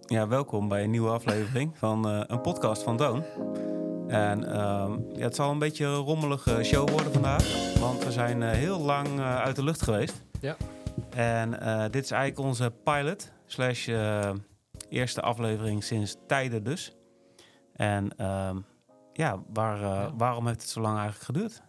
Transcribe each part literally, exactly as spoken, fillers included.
Ja, welkom bij een nieuwe aflevering van uh, een podcast van Doon. En uh, ja, het zal een beetje een rommelige show worden vandaag, want we zijn uh, heel lang uh, uit de lucht geweest. Ja. En uh, dit is eigenlijk onze pilot, slash uh, eerste aflevering sinds tijden dus. En uh, ja, waar, uh, ja, waarom heeft het zo lang eigenlijk geduurd?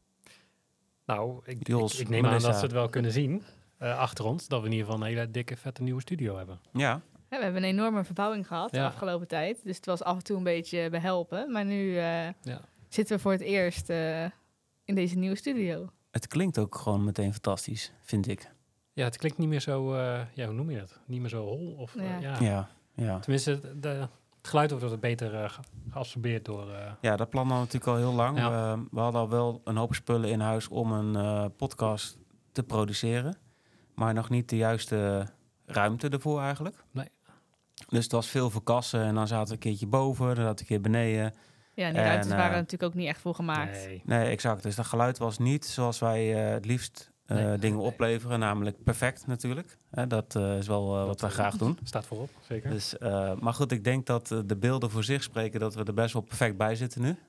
Nou, ik, Jules, ik, ik neem Melissa. aan dat ze het wel kunnen zien uh, achter ons, dat we in ieder geval een hele dikke, vette nieuwe studio hebben. Ja. Ja, we hebben een enorme verbouwing gehad Ja. de afgelopen tijd. Dus het was af en toe een beetje behelpen. Maar nu uh, ja. zitten we voor het eerst uh, in deze nieuwe studio. Het klinkt ook gewoon meteen fantastisch, vind ik. Ja, het klinkt niet meer zo, uh, ja, hoe noem je dat? Niet meer zo hol? Of, uh, Ja. ja. Ja, ja. Tenminste, de, de, het geluid wordt wat beter uh, geabsorbeerd door... Uh, ja, dat plan hadden we natuurlijk al heel lang. Ja. We, we hadden al wel een hoop spullen in huis om een uh, podcast te produceren. Maar nog niet de juiste ruimte ervoor eigenlijk. Nee. Dus het was veel verkassen en dan zaten we een keertje boven, dan zaten we een keer beneden. Ja, en die En, ruimtes uh, waren natuurlijk ook niet echt voor gemaakt. nee. Nee, exact. Dus dat geluid was niet zoals wij uh, het liefst uh, Nee. dingen opleveren. Namelijk perfect natuurlijk. Uh, dat uh, is wel uh, wat wij graag doen. Staat voorop, zeker. Dus, uh, maar goed, ik denk dat uh, de beelden voor zich spreken dat we er best wel perfect bij zitten nu.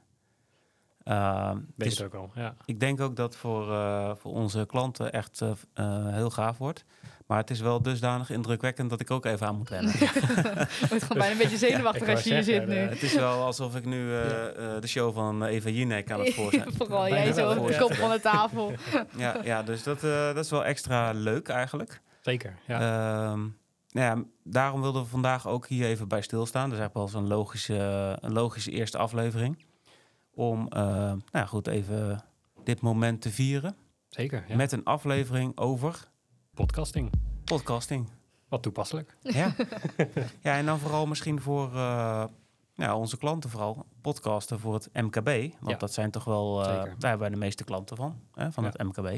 Uh, Weet dus het ook al, ja. ik denk ook dat voor, uh, voor onze klanten echt uh, uh, heel gaaf wordt. Maar het is wel dusdanig indrukwekkend dat ik ook even aan moet wennen. Het wordt gewoon bijna een beetje zenuwachtig Ja, als je hier zit nu. Het is wel alsof ik nu uh, uh, de show van Eva Jinek aan het voorstellen. Vooral Bijna jij zo wel, op de ja. kop van de tafel. ja, ja, dus dat, uh, dat is wel extra leuk eigenlijk. Zeker, ja. Uh, nou ja, daarom wilden we vandaag ook hier even bij stilstaan. Dus eigenlijk wel eens een logische, een logische eerste aflevering. Om uh, nou ja, goed, even dit moment te vieren. Zeker, ja. Met een aflevering over podcasting. podcasting. Wat toepasselijk. Ja. Ja, en dan vooral misschien voor uh, ja, onze klanten vooral. Podcasten voor het M K B. Want Ja. dat zijn toch wel... Uh, daar hebben wij de meeste klanten van. Hè, van ja. het M K B.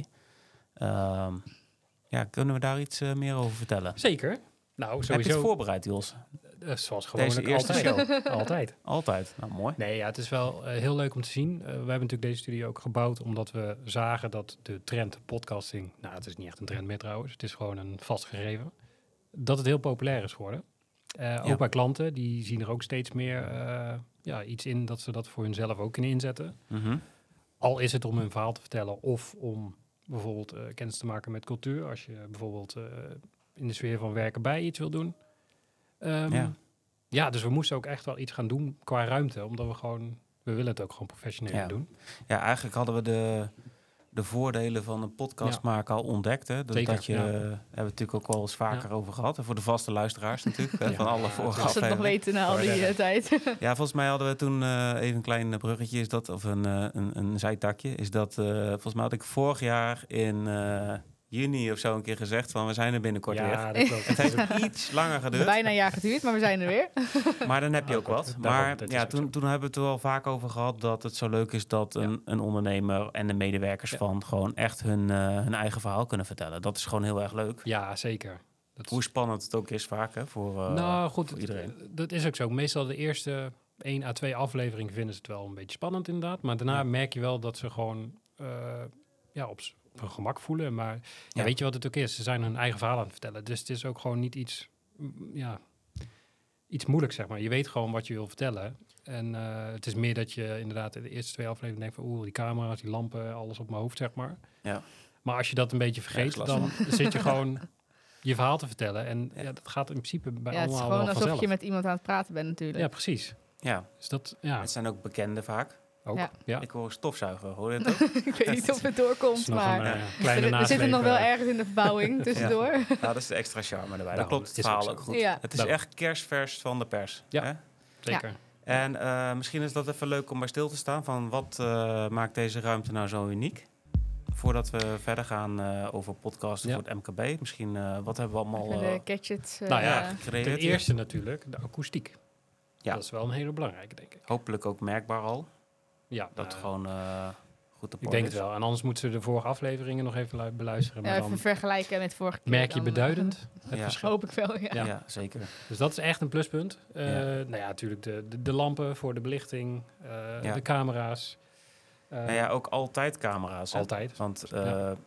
Uh, ja, kunnen we daar iets uh, meer over vertellen? Zeker. Nou, sowieso... Heb je het voorbereid, Jos? Uh, zoals gewoonlijk Deze eerste altijd. show. Altijd. Altijd. Nou, mooi. Nee, ja, het is wel uh, heel leuk om te zien. Uh, we hebben natuurlijk deze studio ook gebouwd omdat we zagen dat de trend podcasting... Nou, het is niet echt een trend meer trouwens. Het is gewoon een vast gegeven. Dat het heel populair is geworden. Uh, Ja. ook bij klanten, die zien er ook steeds meer uh, ja, iets in dat ze dat voor hunzelf ook kunnen inzetten. Mm-hmm. Al is het om hun verhaal te vertellen of om bijvoorbeeld uh, kennis te maken met cultuur. Als je bijvoorbeeld uh, in de sfeer van werken bij iets wil doen. Um, Ja. Ja, dus we moesten ook echt wel iets gaan doen qua ruimte. Omdat we gewoon, we willen het ook gewoon professioneel Ja. doen. Ja, eigenlijk hadden we de, de voordelen van een podcast Ja. maken al ontdekt. Hè? Dus Zeker, dat je, ja. uh, hebben we natuurlijk ook wel eens vaker Ja. over gehad. En voor de vaste luisteraars natuurlijk, hè, Ja. van alle Ja, vorige Als ze het nog afleveringen. weten na al die uh, tijd. Ja, volgens mij hadden we toen uh, even een klein bruggetje, is dat, of een, uh, een, een zijtakje. Is dat, uh, volgens mij had ik vorig jaar in uh, juni of zo een keer gezegd van we zijn er binnenkort weer. Ja, dat klopt. Het heeft iets langer geduurd. Bijna een jaar geduurd, maar we zijn er weer. Maar dan heb je Oh, ook wat. dat- Maar daarom, dat is ja, ook toen, zo. toen hebben we het er wel vaak over gehad dat het zo leuk is dat een, Ja. een ondernemer en de medewerkers Ja. van gewoon echt hun, uh, hun eigen verhaal kunnen vertellen. Dat is gewoon heel erg leuk. Ja, zeker. Dat is- Hoe spannend het ook is vaak hè, voor, uh, nou goed, voor iedereen. dat, dat is ook zo. Meestal de eerste één à twee afleveringen vinden ze het wel een beetje spannend inderdaad. Maar daarna Ja. merk je wel dat ze gewoon uh, ja, op, s- op hun gemak voelen. Maar ja, Ja. weet je wat het ook is? Ze zijn hun eigen verhaal aan het vertellen. Dus het is ook gewoon niet iets, mm, ja, iets moeilijks, zeg maar. Je weet gewoon wat je wil vertellen. En uh, het is meer dat je inderdaad in de eerste twee afleveringen denkt van oeh, die camera's, die lampen, alles op mijn hoofd, zeg maar. Ja. Maar als je dat een beetje vergeet, Ergens dan last zit je gewoon je verhaal te vertellen. En Ja. ja, dat gaat in principe bij Ja, het is allemaal gewoon wel alsof vanzelf. je met iemand aan het praten bent natuurlijk. Ja, precies. Ja, Dus dat, ja, het zijn ook bekenden vaak. ook. Ja. Ja. Ik hoor stofzuigen, hoor je het ook? Ik weet niet of het doorkomt, is nog maar een, Ja. uh, kleine we, we zitten nog wel nasleep, uh, ergens in de verbouwing tussendoor. Ja. Ja, dat is de extra charme erbij. Dat Daarom, klopt het het is verhaal ook ook, zo. goed. Ja. Het is Daarom. echt kerstvers van de pers. Ja. Hè? Zeker. En uh, misschien is dat even leuk om bij stil te staan van wat uh, maakt deze ruimte nou zo uniek? Voordat we verder gaan uh, over podcasten Ja. voor het M K B. Misschien, uh, wat hebben we allemaal uh, De gadgets. Uh, Nou ja, gecreëerd Ten hier? eerste natuurlijk de akoestiek. Ja. Dat is wel een hele belangrijke, denk ik. Hopelijk ook merkbaar al. Ja, Dat het uh, gewoon uh, goed te ik point denk is. het wel. En anders moeten ze de vorige afleveringen nog even lu- beluisteren. Maar even dan vergelijken met vorige keer. merk je dan, uh, beduidend het Ja. verschil. Hoop ik wel, ja. Ja. Ja. zeker. Dus dat is echt een pluspunt. Uh, Ja. Nou ja, natuurlijk de, de, de lampen voor de belichting, uh, Ja. de camera's. Uh, Nou ja, ook altijd camera's. Hè? Altijd. Want uh, Ja.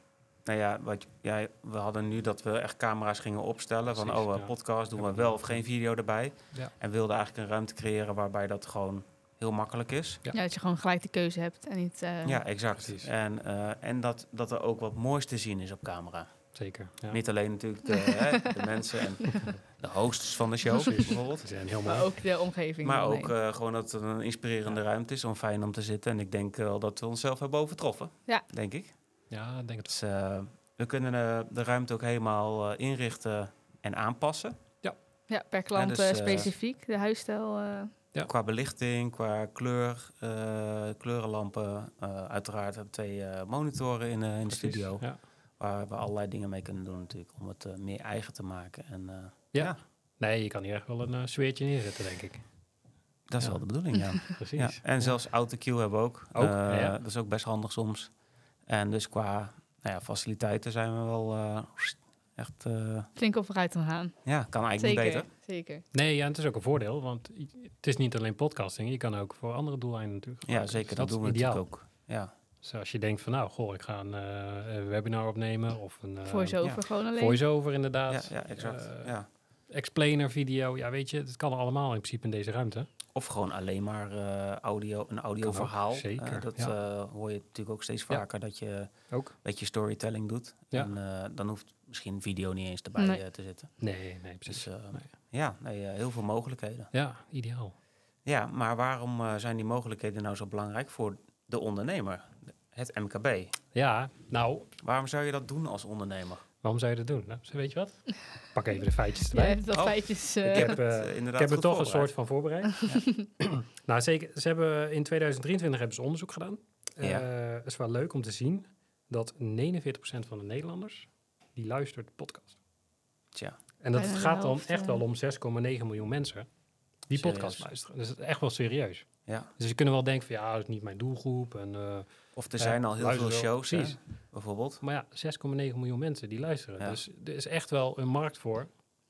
Nou ja, wat, je- ja, we hadden nu dat we echt camera's gingen opstellen. Van, Precies, oh, uh, ja. podcast doen Ja, we maar- wel of geen video erbij. Ja. En wilden eigenlijk een ruimte creëren waarbij dat gewoon heel makkelijk is. Ja. Ja, dat je gewoon gelijk de keuze hebt en niet... eh, Ja, exact. Precies. En, uh, en dat, dat er ook wat moois te zien is op camera. Zeker. Ja. Niet alleen natuurlijk de, hè, de mensen en de hosts van de show Precies. bijvoorbeeld. Ze zijn heel mooi. Maar ook de omgeving. Maar eromheen. ook uh, gewoon dat het een inspirerende Ja. ruimte is om fijn om te zitten. En ik denk wel dat we onszelf hebben overtroffen. Ja. Denk ik. Ja, ik denk het. Dus, uh, we kunnen uh, de ruimte ook helemaal uh, inrichten en aanpassen. Ja, per klant Ja, dus, uh, specifiek, de huisstijl. Uh. Ja. Qua belichting, qua kleur, uh, kleurenlampen. Uh, uiteraard hebben we twee uh, monitoren in, uh, in de studio. Ja. Waar we allerlei dingen mee kunnen doen natuurlijk. Om het uh, meer eigen te maken. En, uh, Ja. ja, Nee, je kan hier echt wel een uh, sfeertje neerzetten, denk ik. dat is Ja. wel de bedoeling, ja. Precies. Ja, en Ja. zelfs autocue hebben we ook. Ook, Uh, ja, ja. Dat is ook best handig soms. En dus qua nou ja, faciliteiten zijn we wel uh, echt... Uh, Flink op vooruit gaan. ja, kan eigenlijk Zeker, niet beter. zeker. Nee, ja, en het is ook een voordeel, want het is niet alleen podcasting. Je kan ook voor andere doeleinden natuurlijk Ja, gebruiken. zeker. Dus Dat, is doen we ideaal. natuurlijk ook. Ja, Dus als je denkt van, nou, goh, ik ga een, uh, een webinar opnemen of een uh, Voice-over ja. gewoon alleen. voice-over inderdaad. ja, ja exact. Uh, ja. Explainer video, ja, weet je, het kan allemaal in principe in deze ruimte. Of gewoon alleen maar uh, audio, een audioverhaal. Ook, zeker, Uh, dat ja. uh, hoor je natuurlijk ook steeds vaker, ja. dat je ook een beetje storytelling doet. Ja. En uh, dan hoeft misschien video niet eens erbij Nee. uh, te zitten. Nee, nee, precies. Dus uh, nee. ja, nee, uh, heel veel mogelijkheden. Ja, ideaal. Ja, maar waarom uh, zijn die mogelijkheden nou zo belangrijk voor de ondernemer? Het M K B. Ja, nou, Waarom zou je dat doen als ondernemer? waarom zou je dat doen? Nou, weet je wat? Pak even de feitjes Ja, erbij. dat Oh, feitjes. Uh, Ik heb, uh, uh, ik heb er toch een soort van voorbereid. Ja. Nou, zeker. Ze hebben in tweeduizend drieëntwintig hebben ze onderzoek gedaan. Ja. Uh, het is wel leuk om te zien dat negenenveertig procent van de Nederlanders die luistert podcast. Tja. En dat Bijna de gaat dan helft, echt uh, wel om zes komma negen miljoen mensen die Serieus? podcast luisteren. Dus het is echt wel serieus. Ja. Dus je kunnen wel denken van ja, dat is niet mijn doelgroep. En, uh, Of er zijn uh, al heel veel luister wel. shows, hè, Precies. bijvoorbeeld. Maar ja, zes komma negen miljoen mensen die luisteren. Ja. Dus er is echt wel een markt voor.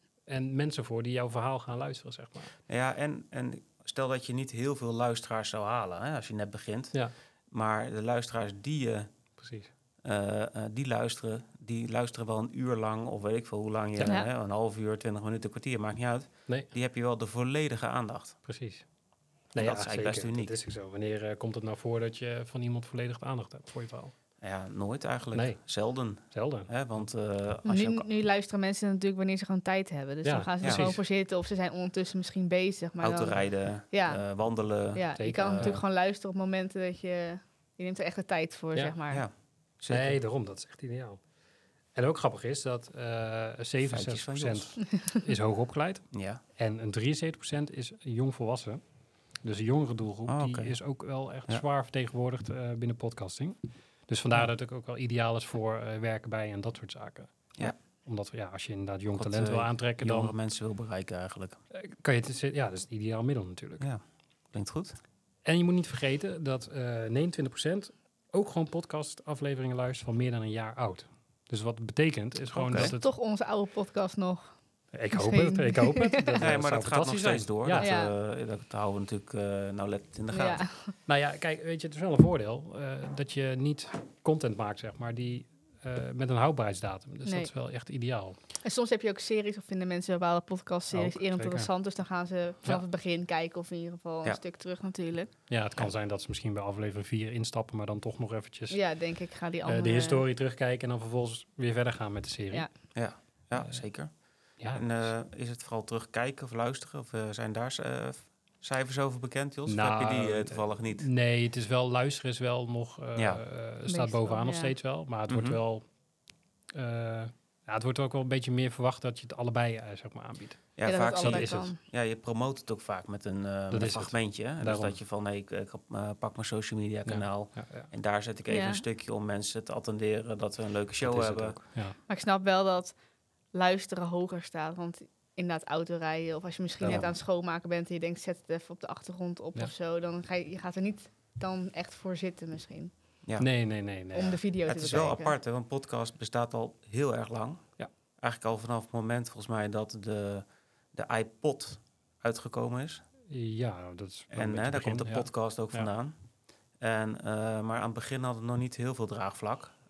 En mensen voor die jouw verhaal gaan luisteren, zeg maar. Ja, en, en stel dat je niet heel veel luisteraars zou halen, hè, als je net begint. Ja. Maar de luisteraars die je Precies. uh, uh, die luisteren, die luisteren wel een uur lang, of weet ik veel hoe lang je, Ja. hè, een half uur, twintig minuten, een kwartier, maakt niet uit. Nee, Die heb je wel de volledige aandacht. precies. Nee, dat is eigenlijk zeker. best uniek. Dat is ook zo. Wanneer uh, komt het nou voor dat je van iemand volledig de aandacht hebt voor je verhaal? Ja, nooit eigenlijk. Nee. Zelden. Zelden. Hè, want uh, als je nu, ook nu luisteren mensen natuurlijk wanneer ze gewoon tijd hebben. Dus Ja, dan gaan ze ja. er gewoon Precies. voor zitten of ze zijn ondertussen misschien bezig. Maar dan, autorijden, Ja. uh, wandelen. ja, je Zeker, kan uh, natuurlijk gewoon luisteren op momenten dat je... Je neemt er echt de tijd voor, Ja. zeg maar. Ja, zeker. Nee, daarom. Dat is echt ideaal. En ook grappig is dat uh, zevenenzestig Feitjes van procent is hoog opgeleid. Ja. En een drieënzeventig procent is jong volwassen. Dus een jongere doelgroep, Oh, die okay. is ook wel echt Ja. zwaar vertegenwoordigd uh, binnen podcasting. Dus vandaar Ja. dat het ook wel ideaal is voor uh, werken bij en dat soort zaken. Ja. Omdat ja, als je inderdaad jong Wat, talent uh, wil aantrekken, Jongere dan mensen wil bereiken eigenlijk. uh, kan je het... Ja, dat is het ideaal middel natuurlijk. Ja, klinkt goed. En je moet niet vergeten dat uh, negenentwintig procent ook gewoon podcastafleveringen luistert van meer dan een jaar oud. Dus wat het betekent is gewoon Oké. dat Is het... toch onze oude podcast nog? Ik hoop Misschien. het, ik hoop het. Dat, Nee, uh, maar zou dat gaat nog fantastisch zijn. steeds door. Ja. Dat, Ja. uh, dat houden we natuurlijk uh, nou let in de gaten. Ja. Nou ja, kijk, weet je, het is wel een voordeel uh, dat je niet content maakt, zeg maar, die uh, met een houdbaarheidsdatum. Dus Nee. dat is wel echt ideaal. En soms heb je ook series of vinden mensen bepaalde podcastseries Ook, eerder zeker. interessant. Dus dan gaan ze vanaf Ja. het begin kijken of in ieder geval Ja. een stuk terug natuurlijk. Ja, het kan Ja. zijn dat ze misschien bij aflevering vier instappen, maar dan toch nog eventjes Ja, denk ik. Ga die uh, andere... de historie terugkijken en dan vervolgens weer verder gaan met de serie. Ja. Ja, ja Uh, zeker. Ja, En uh, is het vooral terugkijken of luisteren? Of uh, zijn daar uh, cijfers over bekend, Jos? Nou, of heb je die uh, toevallig niet? nee, het is wel, luisteren is wel nog, uh, Ja. uh, staat Meestal, bovenaan nog ja. steeds wel. Maar het Mhm. wordt wel, uh, ja, het wordt ook wel een beetje meer verwacht dat je het allebei uh, zeg maar aanbiedt. Ja, Ja, dat vaak het zie je, allebei is het. kan. ja, je promoot het ook vaak met een, uh, met een is het. fragmentje. Hè? Dus Daarom. dat je van, nee, ik, ik uh, pak mijn social media kanaal. Ja, ja. En daar zet ik even Ja. een stukje om mensen te attenderen dat we een leuke show Dat is het hebben. ook, ja. Maar ik snap wel dat luisteren hoger staat. Want inderdaad autorijden of als je misschien Daarom. net aan het schoonmaken bent en je denkt zet het even op de achtergrond op Ja. of zo. Dan ga je, je gaat er niet dan echt voor zitten misschien. Ja. Nee, nee, nee. nee. om de video Ja, te het is bekijken. wel apart, hè, want podcast bestaat al heel erg lang. Ja. Eigenlijk al vanaf het moment volgens mij dat de, de iPod uitgekomen is. Ja, dat is wel een En beetje hè, daar begin, komt de ja. podcast ook Ja. vandaan. En, uh, maar aan het begin had het nog niet heel veel draagvlak.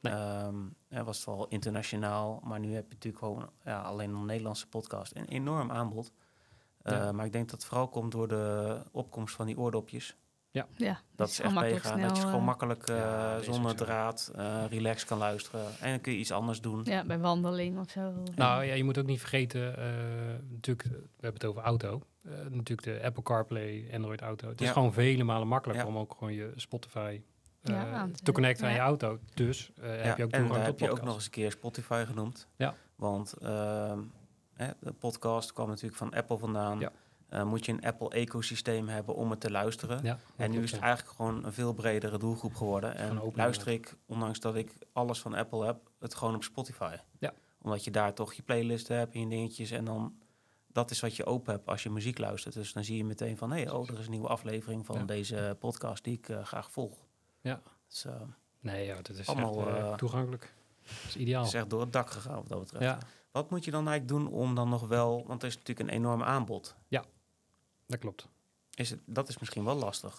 Nee. Ehm, hè, was het al internationaal, maar nu heb je natuurlijk gewoon ja, alleen een Nederlandse podcast. Een enorm aanbod. Uh, Ja. Maar ik denk dat het vooral komt door de opkomst van die oordopjes. Ja, Dat is echt mega. Dat je gewoon uh, makkelijk uh, ja, zonder draad uh, relax kan luisteren. En dan kun je iets anders doen. Ja, bij wandeling of zo. Nou ja, je moet ook niet vergeten, uh, natuurlijk, we hebben het over auto. Uh, natuurlijk de Apple CarPlay, Android Auto. Het is ja. gewoon vele malen makkelijker ja. om ook gewoon je Spotify uh, ja, te connecten ja. aan je auto. Dus uh, ja. heb je ook en toegang dan tot heb je ook podcast. nog eens een keer Spotify genoemd. Ja. Want uh, hè, de podcast kwam natuurlijk van Apple vandaan. Ja. Uh, moet je een Apple-ecosysteem hebben om het te luisteren. Ja, en nu klopt, is het ja. eigenlijk gewoon een veel bredere doelgroep geworden. En luister ik, ondanks dat ik alles van Apple heb, het gewoon op Spotify. Ja. Omdat je daar toch je playlisten hebt en je dingetjes. En dan, dat is wat je open hebt als je muziek luistert. Dus dan zie je meteen van, hé, hey, oh, er is een nieuwe aflevering van ja. deze podcast die ik uh, graag volg. Ja. Dus, uh, nee, ja, dat is allemaal echt, uh, toegankelijk. Dat is ideaal. Het is echt door het dak gegaan wat dat betreft. Ja. Wat moet je dan eigenlijk doen om dan nog wel... Want er is natuurlijk een enorm aanbod. Ja, dat klopt. Is het, dat is misschien wel lastig.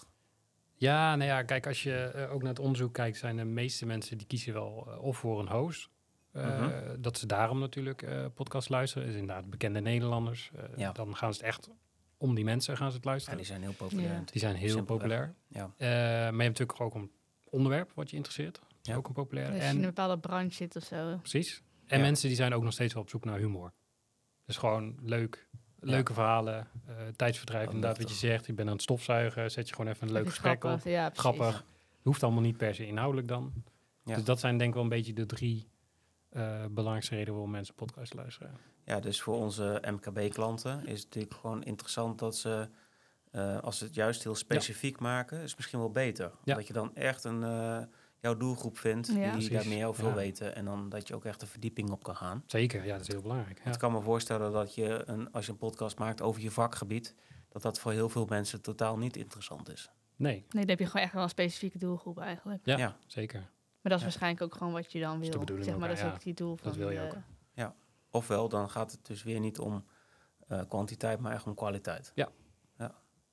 Ja, nou ja, kijk, als je uh, ook naar het onderzoek kijkt... zijn de meeste mensen die kiezen wel uh, of voor een host... Uh, mm-hmm. Dat ze daarom natuurlijk uh, podcast luisteren. Is inderdaad bekende Nederlanders. Uh, ja. Dan gaan ze het echt om die mensen gaan ze het luisteren. Ja, die zijn heel populair. Ja. Die zijn heel Simpelweg. populair. Ja. Uh, maar je hebt natuurlijk ook een onderwerp wat je interesseert. Ja. Ook een populair. Als je en, in een bepaalde branche zit of zo. Precies. En ja. mensen die zijn ook nog steeds wel op zoek naar humor. Dus gewoon leuk. Leuke ja. verhalen. Uh, tijdsverdrijf, oh, inderdaad wat je zegt. Je bent aan het stofzuigen. Zet je gewoon even een leuk gesprek grappig. op. Ja, grappig. Hoeft allemaal niet per se inhoudelijk dan. Ja. Dus dat zijn denk ik wel een beetje de drie... Uh, belangrijkste reden waarom mensen podcast luisteren. Ja, dus voor onze M K B-klanten is het natuurlijk gewoon interessant dat ze, uh, als ze het juist heel specifiek ja. maken, is misschien wel beter. Ja. Dat je dan echt een uh, jouw doelgroep vindt ja. die Precies. daar meer over wil ja. weten en dan dat je ook echt een verdieping op kan gaan. Zeker, ja, dat is heel belangrijk. Ja. Ik kan me voorstellen dat je, een, als je een podcast maakt over je vakgebied, dat dat voor heel veel mensen totaal niet interessant is. Nee. Nee, dan heb je gewoon echt wel een specifieke doelgroep eigenlijk. Ja, ja. zeker. Maar dat is ja. waarschijnlijk ook gewoon wat je dan wil. Dat zeg maar, dat is ja. ook die doel van... Dat wil je de, ook. Ja, ofwel dan gaat het dus weer niet om uh, kwantiteit, maar echt om kwaliteit. Ja. Ja,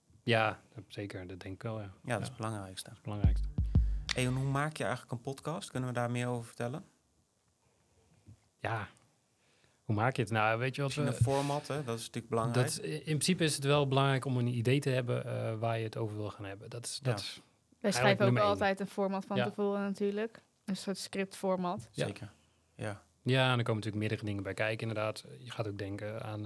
ja zeker. Dat denk ik wel, ja. Ja, dat ja. is het belangrijkste. Dat is het belangrijkste. Hey, en hoe maak je eigenlijk een podcast? Kunnen we daar meer over vertellen? Ja, hoe maak je het? Nou, weet je wat... Misschien een format, hè? Dat is natuurlijk belangrijk. Dat, in principe is het wel belangrijk om een idee te hebben uh, waar je het over wil gaan hebben. Dat is... Dat ja. is Wij schrijven ook altijd een format van ja. tevoren natuurlijk. Een soort scriptformat. Ja. Zeker, ja. Ja, en er komen natuurlijk meerdere dingen bij kijken inderdaad. Je gaat ook denken aan uh,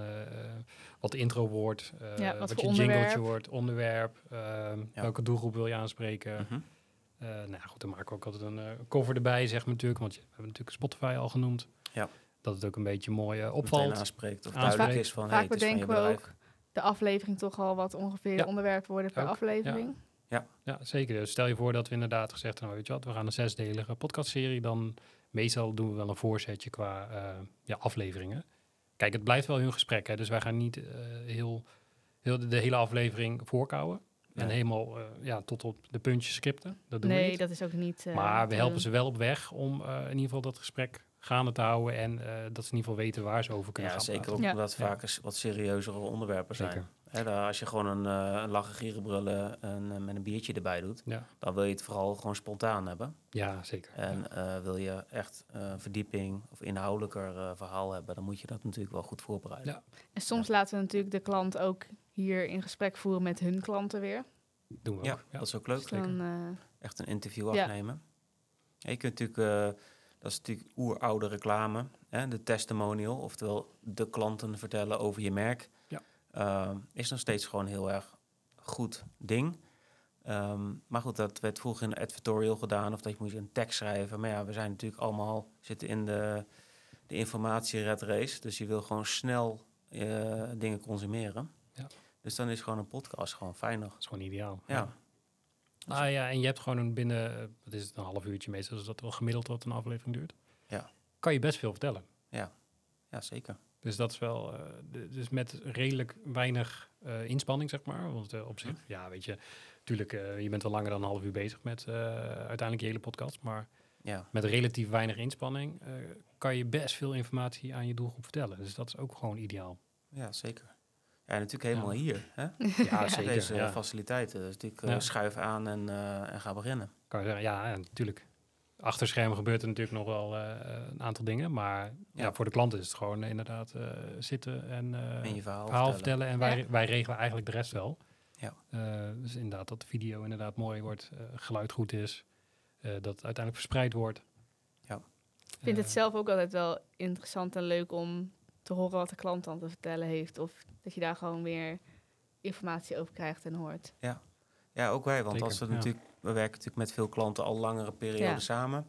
wat de intro wordt, uh, ja, wat, wat je onderwerp. jingletje wordt, onderwerp, uh, ja. welke doelgroep wil je aanspreken. Mm-hmm. Uh, nou goed, dan maken we ook altijd een uh, cover erbij, zeg maar natuurlijk, want we hebben natuurlijk Spotify al genoemd. Ja. Dat het ook een beetje mooi uh, opvalt. Meteen aanspreekt of duidelijk is van, vaak hey, bedenken het is van we je bedrijf. ook de aflevering toch al wat ongeveer ja. de onderwerpen worden per ook. aflevering. Ja. Ja. ja, zeker. Dus stel je voor dat we inderdaad gezegd hebben, nou, weet je wat, we gaan een zesdelige podcastserie, dan meestal doen we wel een voorzetje qua uh, ja, afleveringen. Kijk, het blijft wel hun gesprek, hè, dus wij gaan niet uh, heel, heel de, de hele aflevering voorkouwen. Nee. En helemaal uh, ja, tot op de puntjes scripten. Dat doen nee, we niet. dat is ook niet... Uh, maar we helpen ze wel op weg om uh, in ieder geval dat gesprek gaande te houden en uh, dat ze in ieder geval weten waar ze over kunnen ja, gaan zeker praten. Ook omdat ja. vaak eens wat serieuzere onderwerpen zeker. zijn. He, daar, als je gewoon een, uh, een lachen, gieren, brullen en uh, met een biertje erbij doet, ja. dan wil je het vooral gewoon spontaan hebben. Ja, zeker. En ja. uh, wil je echt uh, verdieping of inhoudelijker uh, verhaal hebben, dan moet je dat natuurlijk wel goed voorbereiden. Ja. En soms ja. laten we natuurlijk de klant ook hier in gesprek voeren met hun klanten weer. Doen we ja, ook. Ja, dat is ook leuk. Dus dan, uh, echt een interview ja. afnemen. Ja, je kunt natuurlijk, uh, dat is natuurlijk oeroude reclame, hè, de testimonial, oftewel de klanten vertellen over je merk. Ja. Uh, is nog steeds gewoon een heel erg goed ding. Um, maar goed, dat werd vroeger in de advertorial gedaan, of dat je moest een tekst schrijven. Maar ja, we zijn natuurlijk allemaal zitten in de, de informatie-red race, dus je wil gewoon snel uh, dingen consumeren. Ja. Dus dan is gewoon een podcast gewoon fijner. Dat is gewoon ideaal. Ja. ja. Ah ja, en je hebt gewoon een binnen, wat is het, een half uurtje meestal, dus dat wel gemiddeld wat een aflevering duurt. Ja. Kan je best veel vertellen. Ja, ja zeker. Dus dat is wel, uh, de, dus met redelijk weinig uh, inspanning, zeg maar. Want uh, op zich, hm. ja, weet je, natuurlijk, uh, je bent wel langer dan een half uur bezig met uh, uiteindelijk je hele podcast. Maar ja. met relatief weinig inspanning uh, kan je best veel informatie aan je doelgroep vertellen. Dus dat is ook gewoon ideaal. Ja, zeker. Ja, natuurlijk helemaal ja. hier. Hè? Ja, zeker. Deze ja. faciliteiten. Dus natuurlijk uh, ja. schuif aan en, uh, en ga beginnen. Kan je zeggen, ja, ja, natuurlijk. Achter schermen gebeurt er natuurlijk nog wel uh, een aantal dingen. Maar ja. Ja, voor de klant is het gewoon uh, inderdaad uh, zitten en, uh, en je verhaal, verhaal vertellen. vertellen. En wij, ja. wij regelen eigenlijk de rest wel. Ja. Uh, dus inderdaad dat de video inderdaad mooi wordt, uh, geluid goed is. Uh, dat het uiteindelijk verspreid wordt. Ja. Ik vind uh, het zelf ook altijd wel interessant en leuk om te horen wat de klant dan te vertellen heeft. Of dat je daar gewoon weer informatie over krijgt en hoort. Ja, ja ook wij. Want Zeker, als we ja. natuurlijk, we werken natuurlijk met veel klanten al langere perioden ja. samen.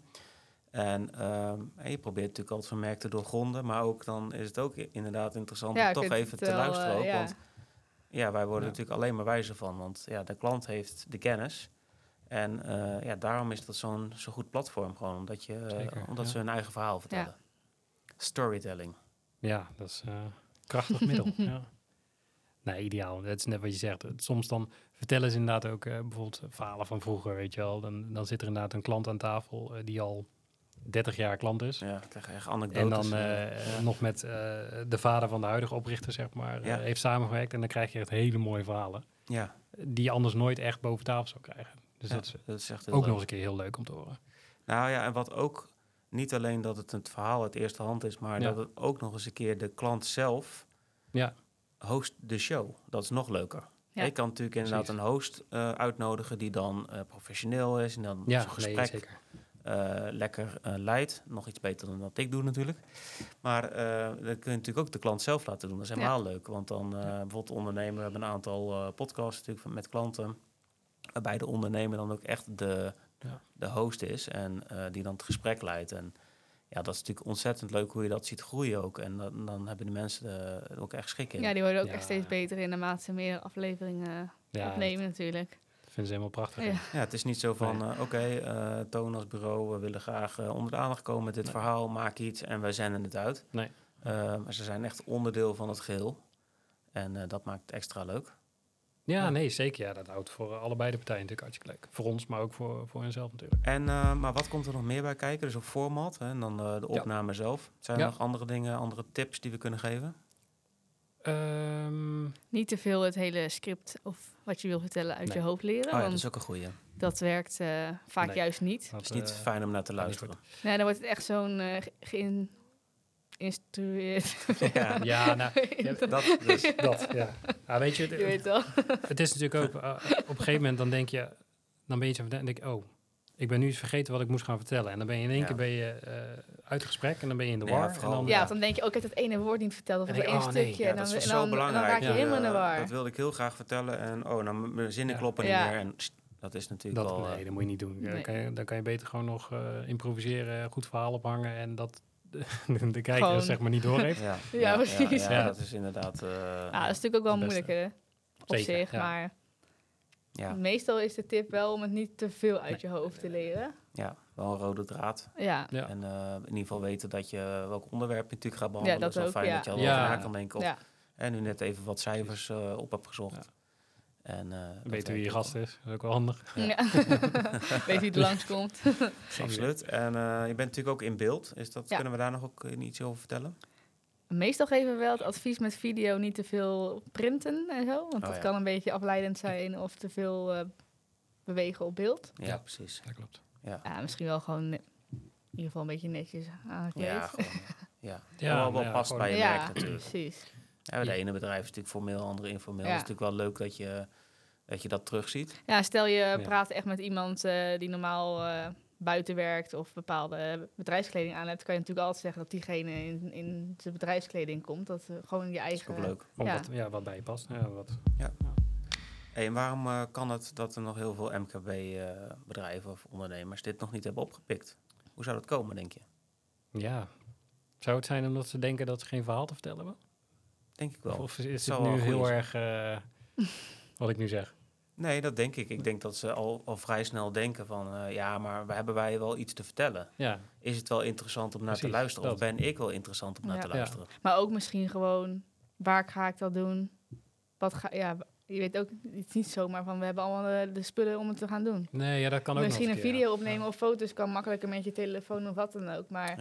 En, um, en je probeert natuurlijk altijd van merk te doorgronden. Maar ook dan is het ook inderdaad interessant ja, om toch even te wel, luisteren. Ook, uh, ja. Want ja, wij worden ja. natuurlijk alleen maar wijzer van. Want ja, de klant heeft de kennis. En uh, ja, daarom is dat zo'n zo goed platform gewoon. Omdat, je, uh, omdat ja. ze hun eigen verhaal vertellen. Ja. Storytelling. Ja, dat is een uh, krachtig middel. Ja. Nee, ideaal. Dat is net wat je zegt. Soms dan vertellen ze inderdaad ook uh, bijvoorbeeld verhalen van vroeger, weet je wel. Dan, dan zit er inderdaad een klant aan tafel uh, die al dertig jaar klant is. Ja, ik krijg echt anekdotes. En dan uh, ja. nog met uh, de vader van de huidige oprichter, zeg maar, ja. uh, heeft samengewerkt. En dan krijg je echt hele mooie verhalen. Ja. Die je anders nooit echt boven tafel zou krijgen. Dus ja, dat is, dat is echt ook leuk. nog eens een keer heel leuk om te horen. Nou ja, en wat ook, niet alleen dat het het verhaal uit eerste hand is, maar ja. dat het ook nog eens een keer de klant zelf ja. host de show. Dat is nog leuker. Ja. Je kan natuurlijk inderdaad Precies. een host uh, uitnodigen die dan uh, professioneel is en dan ja, zo'n gesprek nee, zeker. Uh, lekker uh, leidt. Nog iets beter dan wat ik doe natuurlijk. Maar uh, dat kun je natuurlijk ook de klant zelf laten doen. Dat is helemaal ja. leuk. Want dan uh, bijvoorbeeld ondernemer, we hebben een aantal uh, podcasts natuurlijk met klanten, waarbij de ondernemer dan ook echt de, ja. de host is en uh, die dan het gesprek leidt. En ja, dat is natuurlijk ontzettend leuk hoe je dat ziet groeien ook. En dan, dan hebben de mensen er ook echt schik in. Ja, die worden ook ja. echt steeds beter in naarmate ze meer afleveringen ja, opnemen dat, natuurlijk. Dat vinden ze helemaal prachtig. Ja, ja het is niet zo van, nee. uh, oké, okay, uh, Toon als bureau, we willen graag uh, onder de aandacht komen met dit nee. verhaal, maak iets en wij zenden het uit. Nee. Uh, maar ze zijn echt onderdeel van het geheel. En uh, dat maakt het extra leuk. Ja, ja, nee, zeker. Ja, dat houdt voor uh, allebei de partijen natuurlijk hartstikke leuk. Voor ons, maar ook voor, voor henzelf natuurlijk. En, uh, maar wat komt er nog meer bij kijken? Dus op format hè, en dan uh, de opname ja. zelf. Zijn er ja. nog andere dingen, andere tips die we kunnen geven? Um, Niet te veel het hele script of wat je wil vertellen uit nee. je hoofd leren. Oh ja, want dat is ook een goeie. Dat werkt uh, vaak nee. juist niet. Het is niet uh, fijn om naar te luisteren. Nee, dan wordt het echt zo'n uh, geïn... instrueerd. Ja, ja, nou, ja, dat, dus, dat, ja. ja. Weet je, je weet wel. Het is natuurlijk ook, uh, op een gegeven moment dan denk je, dan ben je zo van, denk ik, oh, ik ben nu eens vergeten wat ik moest gaan vertellen. En dan ben je in één ja. keer ben je, uh, uit gesprek en dan ben je in de war. Ja, en dan, ja, dan denk je, ook oh, ik heb dat ene woord niet verteld of dat één oh, stukje. Nee. Ja, en dan, dat is en zo dan, belangrijk. dan raak je ja, helemaal in de war. Dat wilde ik heel graag vertellen en oh, nou, mijn zinnen ja. kloppen ja. niet meer. En dat is natuurlijk dat, wel... Nee, dat moet je niet doen. Nee. Dan, kan je, dan kan je beter gewoon nog uh, improviseren, goed verhaal ophangen en dat... de, de kijker gewoon. zeg maar niet doorheeft. Ja, ja, ja, precies. Ja, ja, dat is inderdaad... Uh, ja, dat is natuurlijk ook wel moeilijker op Zeker, zich, ja. maar ja. meestal is de tip wel om het niet te veel uit nee. je hoofd te leren. Ja, wel een rode draad. Ja. ja. En uh, in ieder geval weten dat je welk onderwerp je natuurlijk gaat behandelen. Ja, dat is wel ook, fijn ja. dat je al ja. over na kan denken. Of, ja. En nu net even wat cijfers uh, op heb gezocht. Ja. En, uh, weet wie je gast is, dat is ook wel handig. Ja. Ja. Weet wie er langskomt. Absoluut. En uh, je bent natuurlijk ook in beeld. Is dat, ja. Kunnen we daar nog ook uh, iets over vertellen? Meestal geven we wel het advies met video niet te veel printen en zo. Want oh, dat ja. kan een beetje afleidend zijn of te veel uh, bewegen op beeld. Ja, ja, precies. Dat klopt. Ja. Ja, misschien wel gewoon in ieder geval een beetje netjes aangekleed. Ja, gewoon, ja. ja, wel, wel ja, past gewoon, bij je ja, merk natuurlijk. Precies. Ja, de ene bedrijf is natuurlijk formeel, andere informeel. Ja. Het is natuurlijk wel leuk dat je dat, je dat terugziet. Ja, stel je ja. praat echt met iemand uh, die normaal uh, buiten werkt of bepaalde bedrijfskleding aan hebt, kan je natuurlijk altijd zeggen dat diegene in, in zijn bedrijfskleding komt. Dat uh, gewoon je eigen... Dat is ook leuk. Ja. Ja. Wat, ja, wat bij je past. Ja, wat, ja. Ja. Hey, en waarom uh, kan het dat er nog heel veel M K B-bedrijven uh, of ondernemers dit nog niet hebben opgepikt? Hoe zou dat komen, denk je? Ja. Zou het zijn omdat ze denken dat ze geen verhaal te vertellen hebben? Denk ik wel. Of, of is het nu heel zijn. erg uh, wat ik nu zeg? Nee, dat denk ik. Ik denk dat ze al, al vrij snel denken van... Uh, ja, maar we hebben wij wel iets te vertellen? Ja. Is het wel interessant om naar Precies, te luisteren? Dat. Of ben ik wel interessant om ja. naar te luisteren? Ja. Maar ook misschien gewoon... Waar ga ik dat doen? Wat ga... Ja, je weet ook, het is niet zomaar van... We hebben allemaal de, de spullen om het te gaan doen. Nee, ja, dat kan ook misschien nog een keer, video ja. opnemen ja. of foto's kan makkelijker met je telefoon of wat dan ook. Maar... Ja.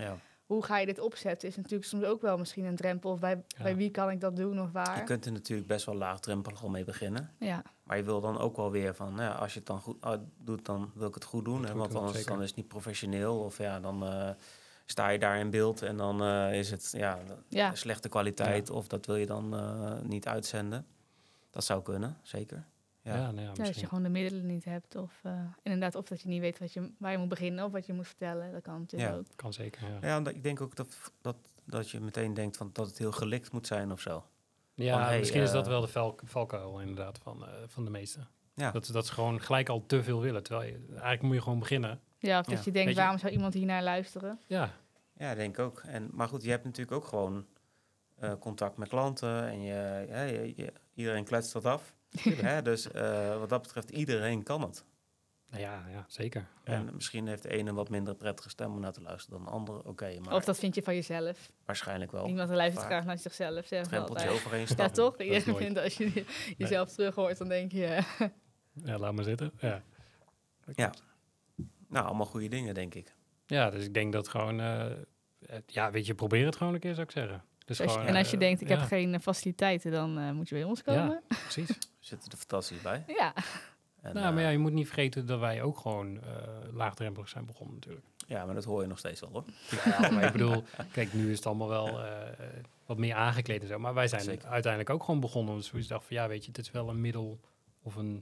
hoe ga je dit opzetten, is natuurlijk soms ook wel misschien een drempel. Of bij, Ja. bij wie kan ik dat doen of waar? Je kunt er natuurlijk best wel laagdrempelig al mee beginnen. Ja, Maar je wil dan ook wel weer van, nou ja, als je het dan goed uh, doet, dan wil ik het goed doen. Moet Hè, goed want doen, anders zeker. dan is het niet professioneel. Of ja, dan uh, sta je daar in beeld en dan uh, is het ja, ja. slechte kwaliteit. Ja. Of dat wil je dan uh, niet uitzenden. Dat zou kunnen, zeker. Ja, Ja, nou ja, Ja, als je gewoon de middelen niet hebt. Of uh, inderdaad, of dat je niet weet wat je, waar je moet beginnen of wat je moet vertellen. Dat kan natuurlijk Ja. ook. kan zeker, ja. ja omdat ik denk ook dat, dat, dat je meteen denkt van dat het heel gelikt moet zijn of zo. Ja, Van, hey, misschien is dat uh, wel de valk, valkuil inderdaad van, uh, van de meesten. Ja. Dat, dat ze gewoon gelijk al te veel willen. Terwijl je, eigenlijk moet je gewoon beginnen. Ja, of dat Ja. je denkt, Weet je- waarom zou iemand hier naar luisteren? Ja, Ja, denk ik ook. En, maar goed, je hebt natuurlijk ook gewoon uh, contact met klanten en je, ja, je, je, iedereen kletst dat af. Hè, dus uh, wat dat betreft, iedereen kan het. nou ja, ja zeker. Ja. En misschien heeft de ene een wat minder prettige stem om naar te luisteren dan de andere. Oké, okay, maar Of dat vind je van jezelf. waarschijnlijk wel. Niemand luistert vaak. graag naar zichzelf, zeggen ze Drempeltje altijd. overheen Ja, stappen. toch? is Iedereen nooit. vindt als je jezelf terug hoort, dan denk je... Ja, laat maar zitten. Ja. Ja. Nou, allemaal goede dingen, denk ik. Ja, dus ik denk dat gewoon... Uh, het, ja, weet je, probeer het gewoon een keer, zou ik zeggen. Dus Als je- gewoon, en als je uh, denkt, ik ja. heb geen uh, faciliteiten, dan uh, moet je bij ons komen. Ja, precies. We zitten er fantastisch bij. Ja, En, nou, maar uh, ja, je moet niet vergeten dat wij ook gewoon uh, laagdrempelig zijn begonnen natuurlijk. ja, maar dat hoor je nog steeds wel, hoor. Ja, maar ik bedoel, kijk, nu is het allemaal wel uh, wat meer aangekleed en zo. Maar wij zijn Zeker. uiteindelijk ook gewoon begonnen. Dus we dachten van, ja, weet je, dit is wel een middel of een,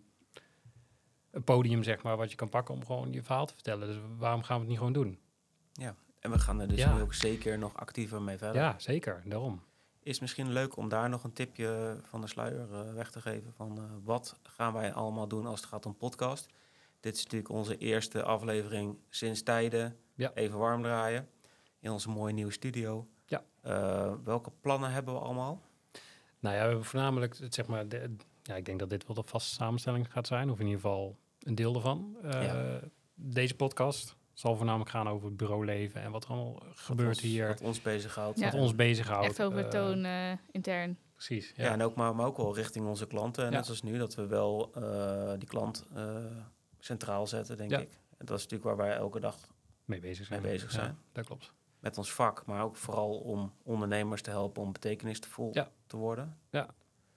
een podium, zeg maar, wat je kan pakken om gewoon je verhaal te vertellen. Dus waarom gaan we het niet gewoon doen? Ja. En we gaan er dus Ja. nu ook zeker nog actiever mee verder. Ja, zeker, daarom. Is misschien leuk om daar nog een tipje van de sluier uh, weg te geven. Van uh, wat gaan wij allemaal doen als het gaat om podcast? Dit is natuurlijk onze eerste aflevering sinds tijden. Ja. Even warm draaien. In onze mooie nieuwe studio. Ja. Uh, welke plannen hebben we allemaal? Nou ja, we hebben voornamelijk, het, zeg maar, de, ja, ik denk dat dit wel de vaste samenstelling gaat zijn. Of in ieder geval een deel ervan. Uh, Ja. Deze podcast zal voornamelijk gaan over het bureauleven en wat er allemaal gebeurt ons, hier. Wat ons bezighoudt. Ja. Wat ons bezighoudt. echt over uh, toon uh, intern. Precies, Ja, ja. en ook, maar, maar ook wel richting onze klanten. Ja. Net zoals nu, dat we wel uh, die klant uh, centraal zetten, denk Ja. ik. En dat is natuurlijk waar wij elke dag mee bezig zijn. mee bezig zijn. Ja, dat klopt. Met ons vak, maar ook vooral om ondernemers te helpen om betekenisvol Ja. te worden. Ja,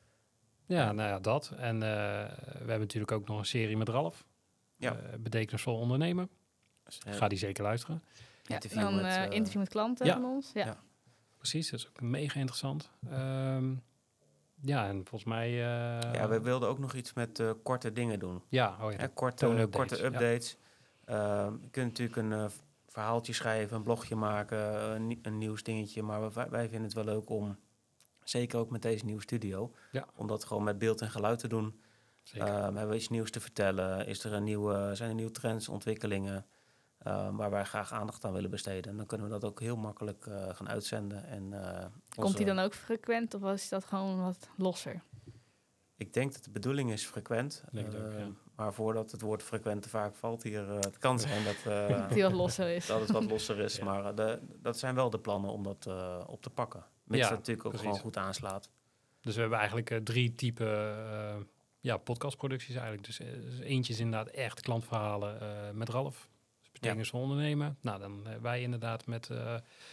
ja, nou ja, dat. En uh, we hebben natuurlijk ook nog een serie met Ralf. Ja. Uh, betekenisvol ondernemen. Dus, uh, Ga die zeker luisteren. Ja, interview dan met, uh, uh, interview met klanten ja. van ons. Ja. Ja. Precies, dat is ook mega interessant. Um, ja, en volgens mij... Uh, ja, we wilden ook nog iets met uh, korte dingen doen. Ja, oh ja. Hè, korte, toonupdates, korte updates. Ja. Uh, je kunt natuurlijk een uh, verhaaltje schrijven, een blogje maken, een, een nieuwsdingetje. Maar wij, wij vinden het wel leuk om, zeker ook met deze nieuwe studio, ja. om dat gewoon met beeld en geluid te doen. Zeker. Uh, hebben we iets nieuws te vertellen? Is er een nieuwe, zijn er nieuwe trends, ontwikkelingen uh, waar wij graag aandacht aan willen besteden? En dan kunnen we dat ook heel makkelijk uh, gaan uitzenden. En, uh, Komt onze, die dan ook frequent of is dat gewoon wat losser? Ik denk dat de bedoeling is frequent. Denk uh, ook, ja. Maar voordat het woord frequent te vaak valt hier, uh, het kan zijn dat, uh, die wat losser is. dat het wat losser is. Ja. Maar uh, de, dat zijn wel de plannen om dat uh, op te pakken. Mits Ja, dat natuurlijk ook precies. gewoon goed aanslaat. Dus we hebben eigenlijk uh, drie typen uh, ja, podcastproducties eigenlijk. Dus, uh, dus eentje is inderdaad echt klantverhalen uh, met Ralf. Dus betekenisvol ja. ondernemen. Nou, dan uh, wij inderdaad met uh,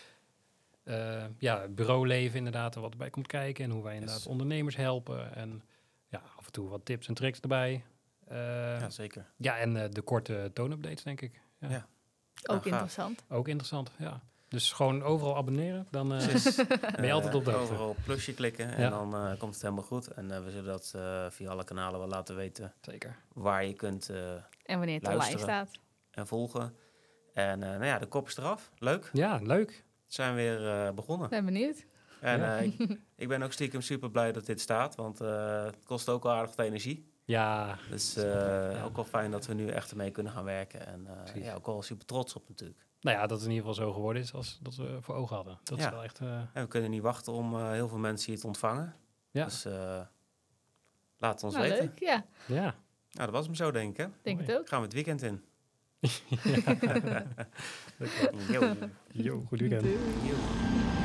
uh, ja, het bureauleven inderdaad en wat erbij komt kijken. En hoe wij inderdaad yes. ondernemers helpen. En ja, af en toe wat tips en tricks erbij. Uh, ja, zeker. Ja, en uh, de korte toonupdates, denk ik. Ja. ja. Ook nou, interessant. Ook interessant, ja. Dus gewoon overal abonneren, dan uh, ben je altijd op de hoogte. Overal plusje klikken en ja. dan uh, komt het helemaal goed. En uh, we zullen dat uh, via alle kanalen wel laten weten. Zeker. Waar je kunt uh, en wanneer het luisteren online staat. En volgen. En uh, nou ja, de kop is eraf. Leuk. Ja, leuk. Zijn weer uh, begonnen. Ben benieuwd. En ja. uh, ik, ik ben ook stiekem super blij dat dit staat. Want uh, het kost ook wel aardig wat energie. Ja. Dus uh, ja. ook wel fijn dat we nu echt ermee kunnen gaan werken. En uh, ja, ook wel super trots op natuurlijk. Nou ja, dat het in ieder geval zo geworden is als dat we voor ogen hadden. Dat ja. is wel echt... Uh... En we kunnen niet wachten om uh, heel veel mensen hier te ontvangen. Ja. Dus uh, laat het ons nou, weten. Leuk, ja. Ja. Nou, dat was hem zo, denk ik. Hè? Denk Mooi. Het ook. Gaan we het weekend in. Yo. Yo, goed weekend. Doei. Yo.